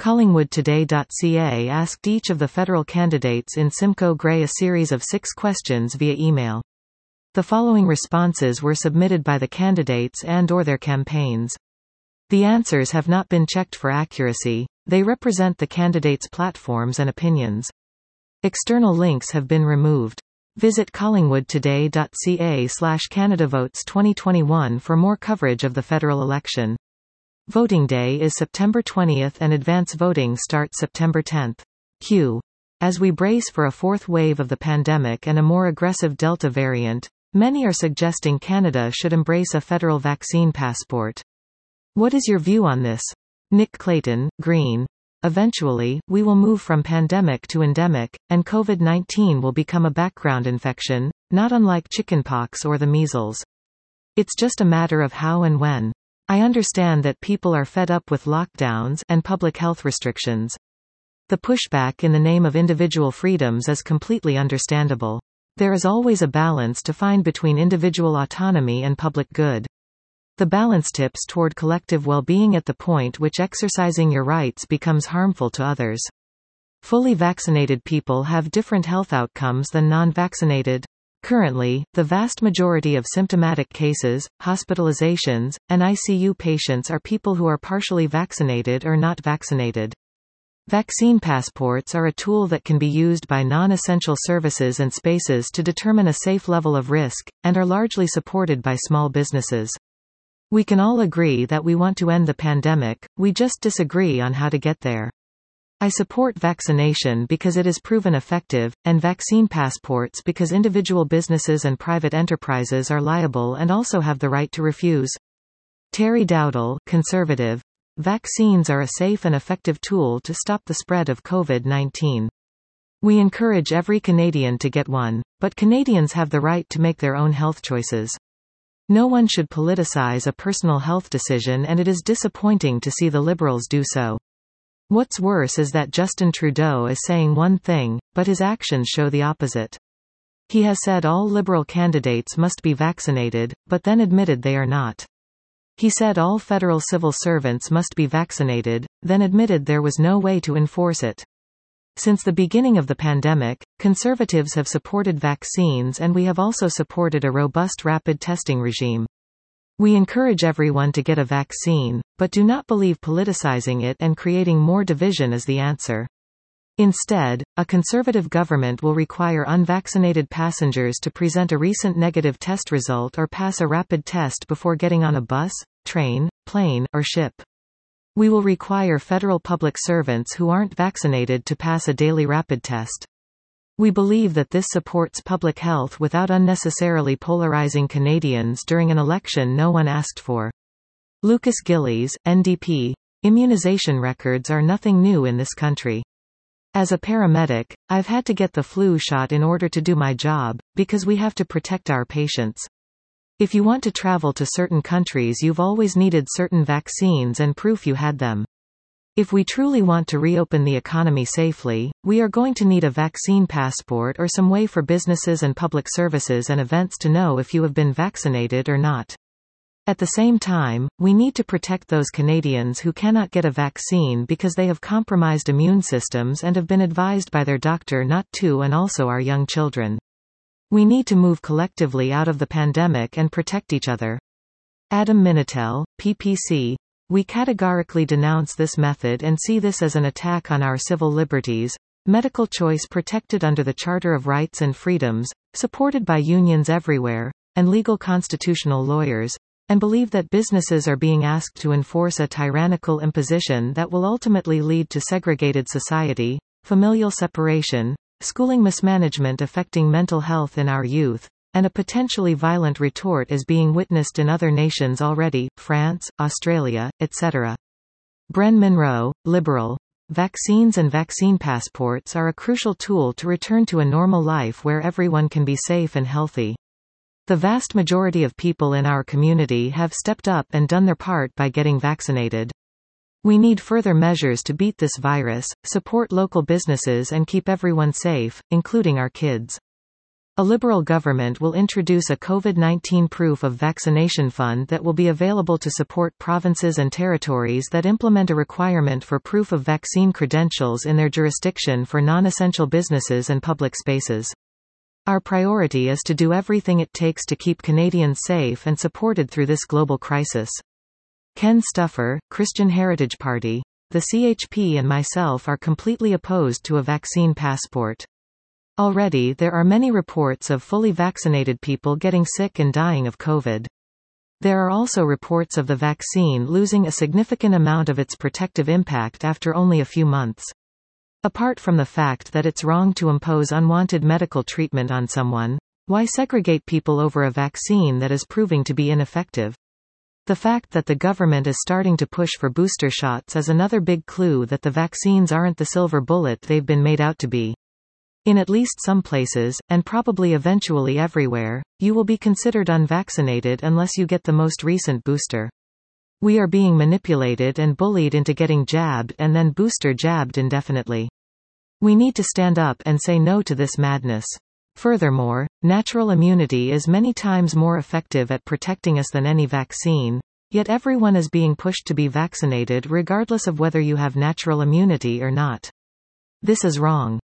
Collingwoodtoday.ca asked each of the federal candidates in Simcoe Grey a series of 6 questions via email. The following responses were submitted by the candidates and/or their campaigns. The answers have not been checked for accuracy. They represent the candidates' platforms and opinions. External links have been removed. Visit collingwoodtoday.ca/CanadaVotes2021 for more coverage of the federal election. Voting day is September 20th and advance voting starts September 10th. As we brace for a fourth wave of the pandemic and a more aggressive Delta variant, many are suggesting Canada should embrace a federal vaccine passport. What is your view on this? Nick Clayton, Green. Eventually, we will move from pandemic to endemic, and COVID-19 will become a background infection, not unlike chickenpox or the measles. It's just a matter of how and when. I understand that people are fed up with lockdowns and public health restrictions. The pushback in the name of individual freedoms is completely understandable. There is always a balance to find between individual autonomy and public good. The balance tips toward collective well-being at the point which exercising your rights becomes harmful to others. Fully vaccinated people have different health outcomes than non-vaccinated. Currently, the vast majority of symptomatic cases, hospitalizations, and ICU patients are people who are partially vaccinated or not vaccinated. Vaccine passports are a tool that can be used by non-essential services and spaces to determine a safe level of risk, and are largely supported by small businesses. We can all agree that we want to end the pandemic, we just disagree on how to get there. I support vaccination because it is proven effective, and vaccine passports because individual businesses and private enterprises are liable and also have the right to refuse. Terry Dowdle, Conservative. Vaccines are a safe and effective tool to stop the spread of COVID-19. We encourage every Canadian to get one, but Canadians have the right to make their own health choices. No one should politicize a personal health decision, and it is disappointing to see the Liberals do so. What's worse is that Justin Trudeau is saying one thing, but his actions show the opposite. He has said all Liberal candidates must be vaccinated, but then admitted they are not. He said all federal civil servants must be vaccinated, then admitted there was no way to enforce it. Since the beginning of the pandemic, Conservatives have supported vaccines, and we have also supported a robust rapid testing regime. We encourage everyone to get a vaccine, but do not believe politicizing it and creating more division is the answer. Instead, a Conservative government will require unvaccinated passengers to present a recent negative test result or pass a rapid test before getting on a bus, train, plane, or ship. We will require federal public servants who aren't vaccinated to pass a daily rapid test. We believe that this supports public health without unnecessarily polarizing Canadians during an election no one asked for. Lucas Gillies, NDP. Immunization records are nothing new in this country. As a paramedic, I've had to get the flu shot in order to do my job, because we have to protect our patients. If you want to travel to certain countries, you've always needed certain vaccines and proof you had them. If we truly want to reopen the economy safely, we are going to need a vaccine passport or some way for businesses and public services and events to know if you have been vaccinated or not. At the same time, we need to protect those Canadians who cannot get a vaccine because they have compromised immune systems and have been advised by their doctor not to, and also our young children. We need to move collectively out of the pandemic and protect each other. Adam Minitel, PPC. We categorically denounce this method and see this as an attack on our civil liberties, medical choice protected under the Charter of Rights and Freedoms, supported by unions everywhere, and legal constitutional lawyers, and believe that businesses are being asked to enforce a tyrannical imposition that will ultimately lead to segregated society, familial separation, schooling mismanagement affecting mental health in our youth, and a potentially violent retort is being witnessed in other nations already, France, Australia, etc. Bren Monroe, Liberal. Vaccines and vaccine passports are a crucial tool to return to a normal life where everyone can be safe and healthy. The vast majority of people in our community have stepped up and done their part by getting vaccinated. We need further measures to beat this virus, support local businesses and keep everyone safe, including our kids. A Liberal government will introduce a COVID-19 proof of vaccination fund that will be available to support provinces and territories that implement a requirement for proof of vaccine credentials in their jurisdiction for non-essential businesses and public spaces. Our priority is to do everything it takes to keep Canadians safe and supported through this global crisis. Ken Stuffer, Christian Heritage Party. The CHP and myself are completely opposed to a vaccine passport. Already there are many reports of fully vaccinated people getting sick and dying of COVID. There are also reports of the vaccine losing a significant amount of its protective impact after only a few months. Apart from the fact that it's wrong to impose unwanted medical treatment on someone, why segregate people over a vaccine that is proving to be ineffective? The fact that the government is starting to push for booster shots is another big clue that the vaccines aren't the silver bullet they've been made out to be. In at least some places, and probably eventually everywhere, you will be considered unvaccinated unless you get the most recent booster. We are being manipulated and bullied into getting jabbed and then booster jabbed indefinitely. We need to stand up and say no to this madness. Furthermore, natural immunity is many times more effective at protecting us than any vaccine, yet everyone is being pushed to be vaccinated regardless of whether you have natural immunity or not. This is wrong.